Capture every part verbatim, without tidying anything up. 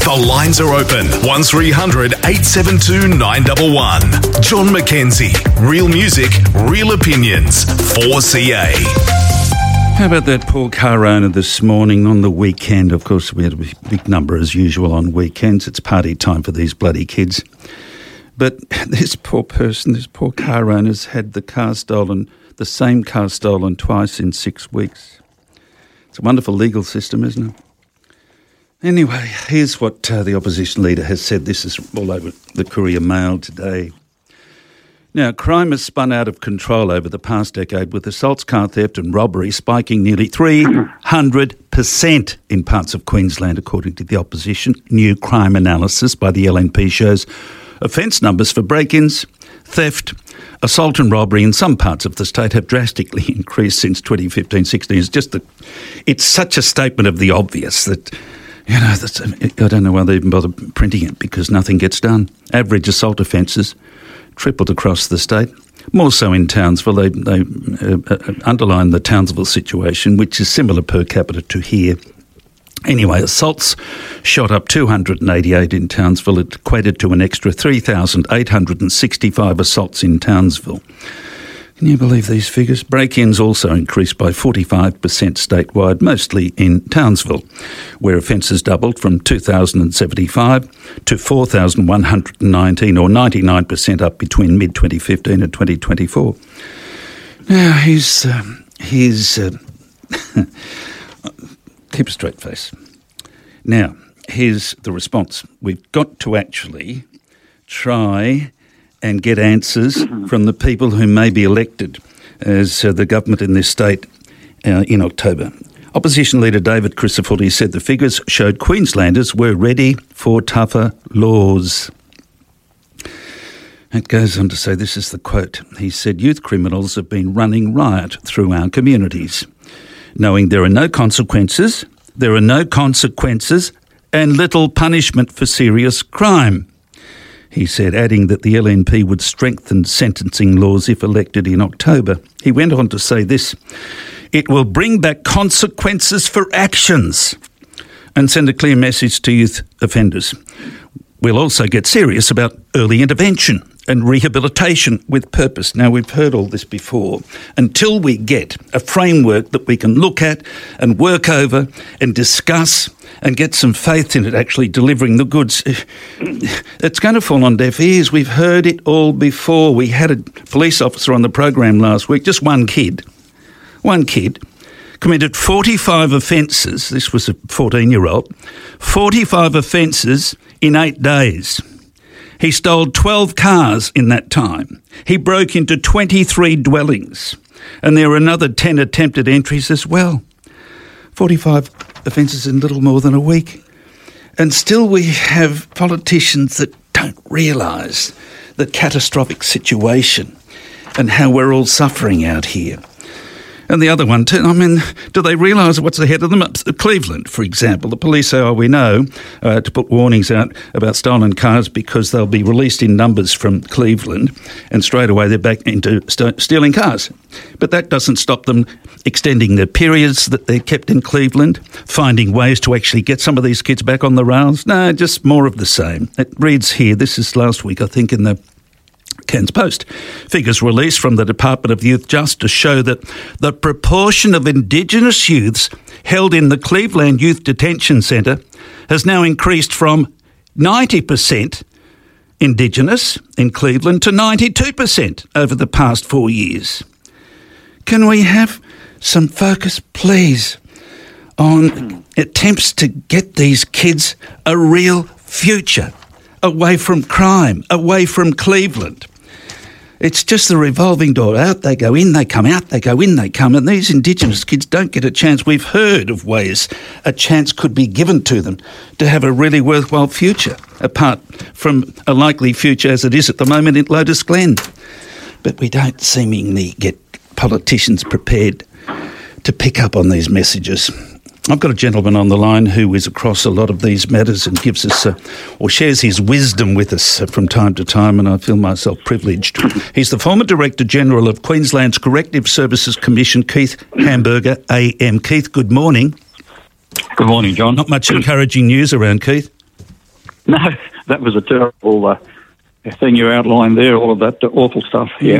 The lines are open. one three hundred eight seven two nine one one. John McKenzie. Real music, real opinions. four C A. How about that poor car owner this morning on the weekend? Of course, we had a big number as usual on weekends. It's party time for these bloody kids. But this poor person, this poor car owner's had the car stolen, the same car stolen twice in six weeks. It's a wonderful legal system, isn't it? Anyway, here's what uh, the opposition leader has said. This is all over the Courier Mail today. Now, crime has spun out of control over the past decade, with assaults, car theft and robbery spiking nearly three hundred percent in parts of Queensland, according to the opposition. New crime analysis by the L N P shows offence numbers for break-ins, theft, assault and robbery in some parts of the state have drastically increased since twenty fifteen sixteen. It's just that it's such a statement of the obvious that, you know, that's, I don't know why they even bother printing it, because nothing gets done. Average assault offences tripled across the state, more so in Townsville. They, they uh, uh, underline the Townsville situation, which is similar per capita to here. Anyway, assaults shot up two hundred eighty-eight in Townsville. It equated to an extra three thousand eight hundred sixty-five assaults in Townsville. Can you believe these figures? Break-ins also increased by forty-five percent statewide, mostly in Townsville, where offences doubled from two thousand seventy-five to four thousand one hundred nineteen, or ninety-nine percent up between mid twenty fifteen and twenty twenty-four. Now, here's... Uh, here's uh, keep a straight face. Now, here's the response. We've got to actually try and get answers from the people who may be elected as uh, the government in this state uh, in October. Opposition leader David Crisafulli said the figures showed Queenslanders were ready for tougher laws. It goes on to say, this is the quote, he said, youth criminals have been running riot through our communities, knowing there are no consequences, there are no consequences and little punishment for serious crime. He said, adding that the L N P would strengthen sentencing laws if elected in October. He went on to say this, it will bring back consequences for actions and send a clear message to youth offenders. We'll also get serious about early intervention and rehabilitation with purpose. Now, we've heard all this before. Until we get a framework that we can look at and work over and discuss and get some faith in it actually delivering the goods, it's going to fall on deaf ears. We've heard it all before. We had a police officer on the program last week, just one kid, one kid, committed forty-five offences. This was a fourteen-year-old. forty-five offences in eight days. He stole twelve cars in that time. He broke into twenty-three dwellings. And there were another ten attempted entries as well. forty-five offences in little more than a week. And still we have politicians that don't realise the catastrophic situation and how we're all suffering out here. And the other one, too, I mean, do they realise what's ahead of them? Cleveland, for example, the police say, oh, we know uh, to put warnings out about stolen cars because they'll be released in numbers from Cleveland, and straight away they're back into st- stealing cars. But that doesn't stop them extending the periods that they're kept in Cleveland, finding ways to actually get some of these kids back on the rails. No, just more of the same. It reads here, this is last week, I think, in the Cairns Post. Figures released from the Department of Youth Justice show that the proportion of Indigenous youths held in the Cleveland Youth Detention Centre has now increased from ninety percent Indigenous in Cleveland to ninety-two percent over the past four years. Can we have some focus, please, on attempts to get these kids a real future, away from crime, away from Cleveland? It's just the revolving door. Out they go, in they come, out they go, in they come. And these Indigenous kids don't get a chance. We've heard of ways a chance could be given to them to have a really worthwhile future, apart from a likely future as it is at the moment in Lotus Glen. But we don't seemingly get politicians prepared to pick up on these messages. I've got a gentleman on the line who is across a lot of these matters and gives us, uh, or shares his wisdom with us uh, from time to time, and I feel myself privileged. He's the former Director General of Queensland's Corrective Services Commission, Keith Hamburger, A M. Keith, good morning. Good morning, John. Not much encouraging news around, Keith. No, that was a terrible uh, thing you outlined there, all of that awful stuff, yeah.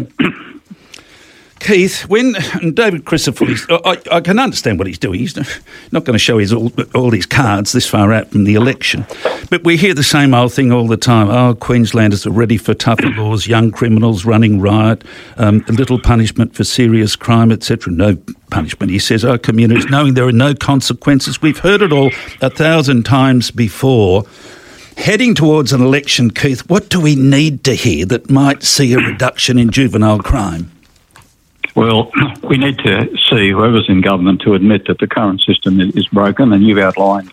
Keith, when David Crisafulli, I, I can understand what he's doing. He's not going to show his all, all his cards this far out from the election. But we hear the same old thing all the time. Oh, Queenslanders are ready for tougher laws, young criminals running riot, um, little punishment for serious crime, et cetera. No punishment. He says, oh, communities, knowing there are no consequences. We've heard it all a thousand times before. Heading towards an election, Keith, what do we need to hear that might see a reduction in juvenile crime? Well, we need to see whoever's in government to admit that the current system is broken, and you've outlined,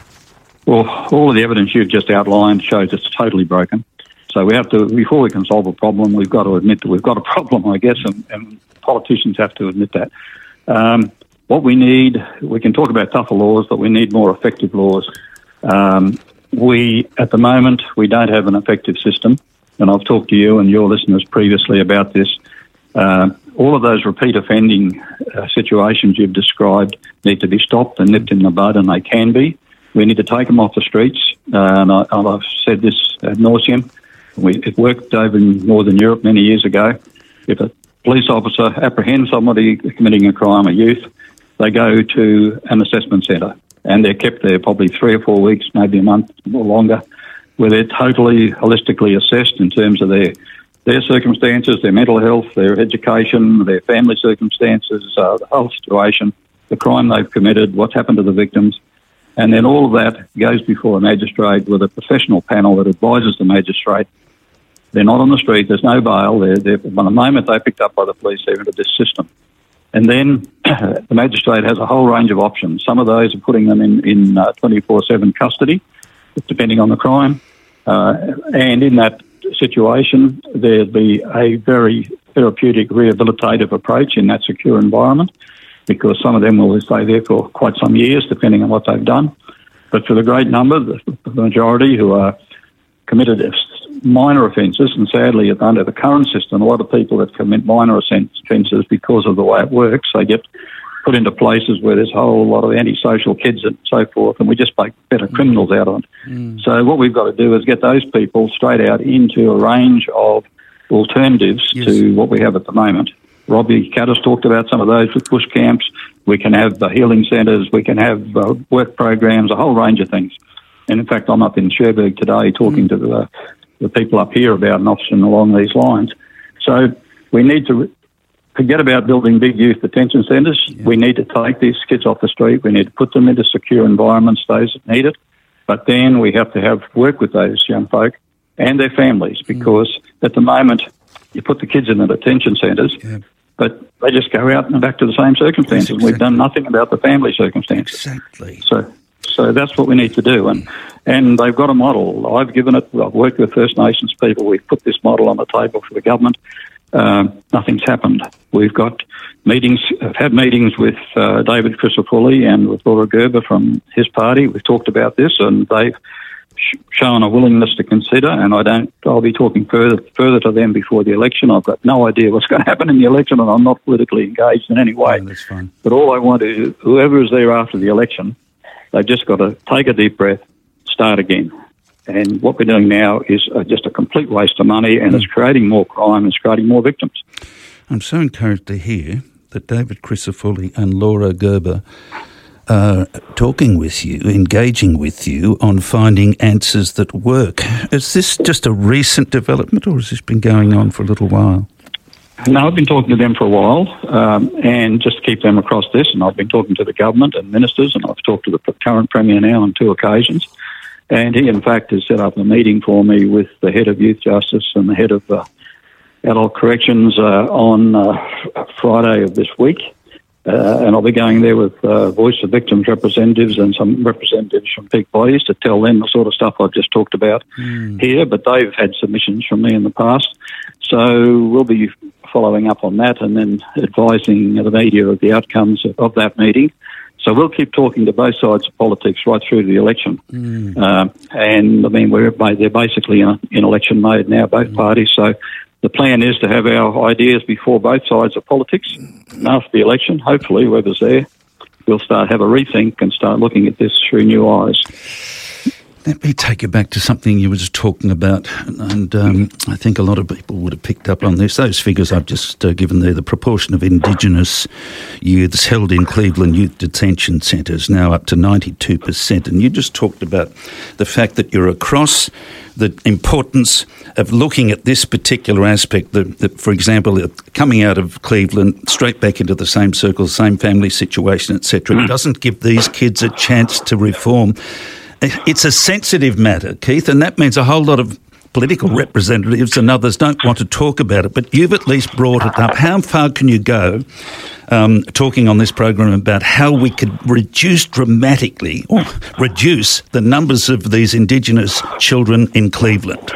well, all of the evidence you've just outlined shows it's totally broken. So we have to, before we can solve a problem, we've got to admit that we've got a problem, I guess, and, and politicians have to admit that. Um, what we need, we can talk about tougher laws, but we need more effective laws. Um, we, at the moment, we don't have an effective system, and I've talked to you and your listeners previously about this. Uh, all of those repeat offending uh, situations you've described need to be stopped and nipped in the bud, and they can be. We need to take them off the streets, uh, and, I, and I've said this ad nauseum. We, it worked over in Northern Europe many years ago. If a police officer apprehends somebody committing a crime, a youth, they go to an assessment centre, and they're kept there probably three or four weeks, maybe a month or longer, where they're totally holistically assessed in terms of their their circumstances, their mental health, their education, their family circumstances, uh, the whole situation, the crime they've committed, what's happened to the victims. And then all of that goes before a magistrate with a professional panel that advises the magistrate. They're not on the street, there's no bail. They're, they're, by the moment they're picked up by the police, they're into this system. And then the magistrate has a whole range of options. Some of those are putting them in, in uh, twenty-four seven custody, depending on the crime. Uh, and in that situation, there'd be a very therapeutic, rehabilitative approach in that secure environment, because some of them will stay there for quite some years, depending on what they've done. But for the great number, the, the majority who are committed minor offences, and sadly under the current system, a lot of people that commit minor offences because of the way it works, they get put into places where there's a whole lot of antisocial kids and so forth, and we just make better criminals out of it. Mm. So what we've got to do is get those people straight out into a range of alternatives yes. to what we have at the moment. Robbie Caddis talked about some of those with bush camps. We can have uh, healing centres, we can have uh, work programs, a whole range of things. And in fact, I'm up in Cherbourg today talking mm. to the, the people up here about an option along these lines. So we need to forget about building big youth detention centres. Yeah. We need to take these kids off the street. We need to put them into secure environments, those that need it. But then we have to have work with those young folk and their families, because mm. at the moment you put the kids in the detention centres, yeah. but they just go out and back to the same circumstances. Exactly. We've done nothing about the family circumstances. Exactly. So, so that's what we need to do. And and they've got a model. I've given it. I've worked with First Nations people. We've put this model on the table for the government. Um, nothing's happened. We've got meetings, I've had meetings with uh, David Crisafulli and with Laura Gerber from his party. We've talked about this, and they've sh- shown a willingness to consider, and I don't, I'll be talking further further to them before the election. I've got no idea what's going to happen in the election, and I'm not politically engaged in any way. Oh, that's fine. But all I want is, whoever is there after the election, they've just got to take a deep breath, start again. And what we're doing now is uh, just a complete waste of money, and mm. it's creating more crime, it's creating more victims. I'm so encouraged to hear that David Crisafulli and Laura Gerber are talking with you, engaging with you on finding answers that work. Is this just a recent development, or has this been going on for a little while? No, I've been talking to them for a while, um, and just to keep them across this, and I've been talking to the government and ministers, and I've talked to the current Premier now on two occasions. And he, in fact, has set up a meeting for me with the head of Youth Justice and the head of uh, Adult Corrections uh, on uh, Friday of this week. Uh, and I'll be going there with uh, Voice of Victims representatives and some representatives from peak bodies to tell them the sort of stuff I've just talked about mm. here. But they've had submissions from me in the past. So we'll be following up on that and then advising the media of the outcomes of, of that meeting. So we'll keep talking to both sides of politics right through to the election. Mm. Uh, and, I mean, we're they're basically in, in election mode now, both mm. parties. So the plan is to have our ideas before both sides of politics. And after the election, hopefully, whoever's there, we'll start have a rethink and start looking at this through new eyes. Let me take you back to something you were just talking about, and um, I think a lot of people would have picked up on this. Those figures I've just uh, given there, the proportion of Indigenous youths held in Cleveland youth detention centres now up to ninety-two percent. And you just talked about the fact that you're across the importance of looking at this particular aspect, that, that, for example, coming out of Cleveland, straight back into the same circle, same family situation, et cetera. It doesn't give these kids a chance to reform. It's a sensitive matter, Keith, and that means a whole lot of political representatives and others don't want to talk about it, but you've at least brought it up. How far can you go um, talking on this program about how we could reduce dramatically or reduce the numbers of these Indigenous children in Cleveland?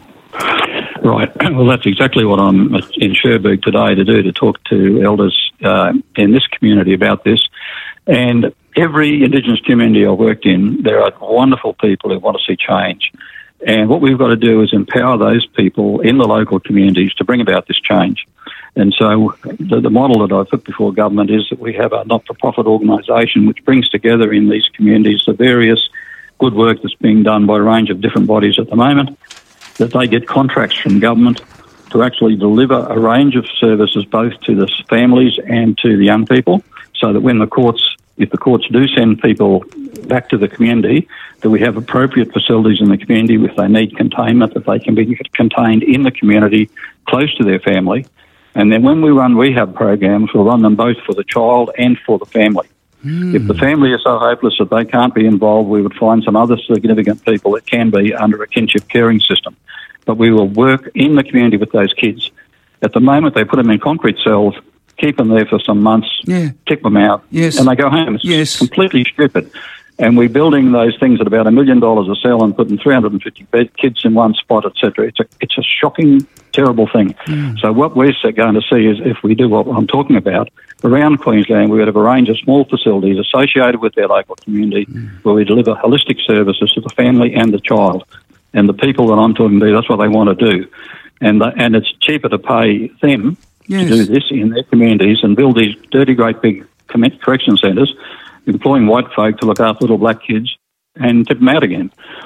Right. Well, that's exactly what I'm in Cherbourg today to do, to talk to elders uh, in this community about this. And every Indigenous community I've worked in, there are wonderful people who want to see change. And what we've got to do is empower those people in the local communities to bring about this change. And so the, the model that I've put before government is that we have a not-for-profit organisation which brings together in these communities the various good work that's being done by a range of different bodies at the moment, that they get contracts from government to actually deliver a range of services both to the families and to the young people, so that when the courts, if the courts do send people back to the community, that we have appropriate facilities in the community if they need containment, that they can be contained in the community close to their family. And then when we run rehab programs, we'll run them both for the child and for the family. Mm. If the family is so hopeless that they can't be involved, we would find some other significant people that can be under a kinship caring system. But we will work in the community with those kids. At the moment, they put them in concrete cells, keep them there for some months, yeah. kick them out, yes. and they go home. It's yes. completely stupid. And we're building those things at about a million dollars a cell and putting three hundred fifty kids in one spot, et cetera. It's a, it's a shocking, terrible thing. Mm. So what we're going to see is, if we do what I'm talking about, around Queensland, we would have a range of small facilities associated with their local community mm. where we deliver holistic services to the family and the child. And the people that I'm talking to, that's what they want to do. And the, and it's cheaper to pay them yes. to do this in their communities and build these dirty, great big correction centres, employing white folk to look after little black kids and tip them out again.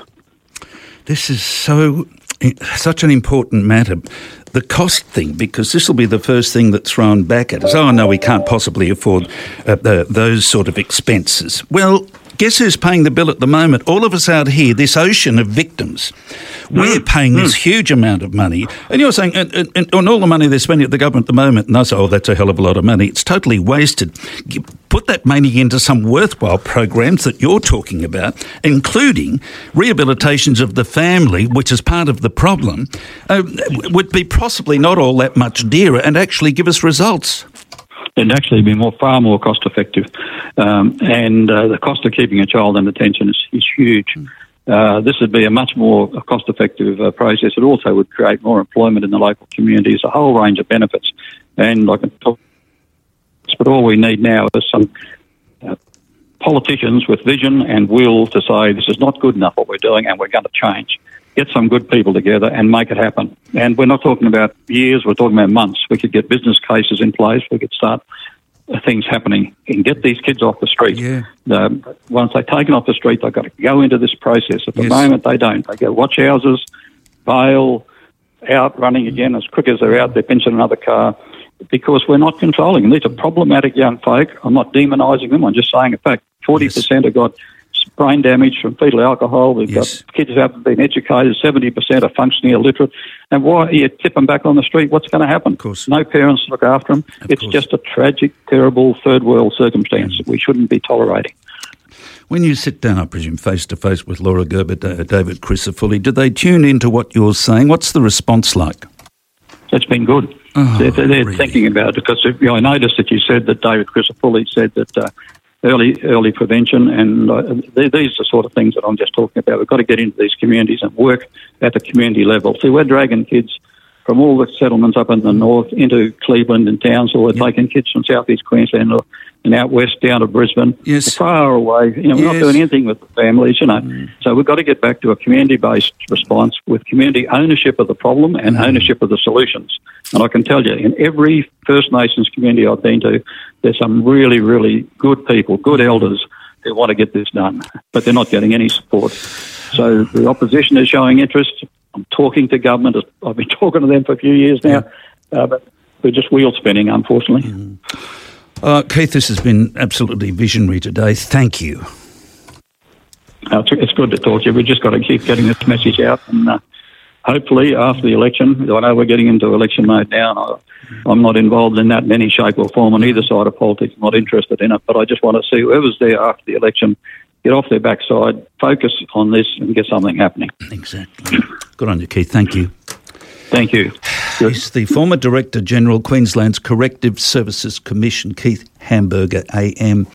This is so such an important matter. The cost thing, because this will be the first thing that's thrown back at us. Oh, no, we can't possibly afford uh, the, those sort of expenses. Well, guess who's paying the bill at the moment? All of us out here, this ocean of victims. We're paying this huge amount of money. And you're saying, and, and, and all the money they're spending at the government at the moment, and I say, oh, that's a hell of a lot of money. It's totally wasted. Put that money into some worthwhile programs that you're talking about, including rehabilitations of the family, which is part of the problem, uh, would be possibly not all that much dearer and actually give us results. It'd actually be more, far more cost effective. Um, and uh, the cost of keeping a child in detention is, is huge. Uh, this would be a much more cost effective uh, process. It also would create more employment in the local communities, a whole range of benefits. And I can talk, but all we need now is some uh, politicians with vision and will to say this is not good enough what we're doing and we're going to change. Get some good people together and make it happen. And we're not talking about years, we're talking about months. We could get business cases in place, we could start things happening and get these kids off the street. Yeah. Um, once they're taken off the street, they've got to go into this process. At the yes. moment, they don't. They go watch houses, bail, out, running again. As quick as they're out, they're pinching another car because we're not controlling them. These are problematic young folk. I'm not demonising them. I'm just saying a fact. forty percent yes. have got brain damage from fetal alcohol. We've yes. got kids who haven't been educated. seventy percent are functionally illiterate. And why you tip them back on the street? What's going to happen? Of course. No parents look after them. Of it's course. just a tragic, terrible third world circumstance mm. that we shouldn't be tolerating. When you sit down, I presume, face-to-face with Laura Gerber, David Crisafulli, do they tune into what you're saying? What's the response like? It's been good. Oh, they're they're really? thinking about it because you know, I noticed that you said that David Crisafulli said that uh, early early prevention, and uh, these are the sort of things that I'm just talking about. We've got to get into these communities and work at the community level. See, we're dragging kids from all the settlements up in the north into Cleveland and Townsville. We're yep. taking kids from southeast Queensland and out west down to Brisbane. Yes. Far away. You know, we're yes. not doing anything with the families, you know. Mm. So we've got to get back to a community-based response with community ownership of the problem and mm. ownership of the solutions. And I can tell you, in every First Nations community I've been to, there's some really, really good people, good elders, who want to get this done, but they're not getting any support. So the opposition is showing interest. I'm talking to government. I've been talking to them for a few years now, yeah. uh, but we're just wheel spinning, unfortunately. Mm. Uh, Keith, this has been absolutely visionary today. Thank you. Uh, it's, it's good to talk to you. We've just got to keep getting this message out, and uh, hopefully after the election, I know we're getting into election mode now, and I, I'm not involved in that in any shape or form on either side of politics. I'm not interested in it, but I just want to see whoever's there after the election get off their backside, focus on this and get something happening. Exactly. Good on you, Keith. Thank you. Thank you. He's the former Director General, Queensland's Corrective Services Commission, Keith Hamburger A M.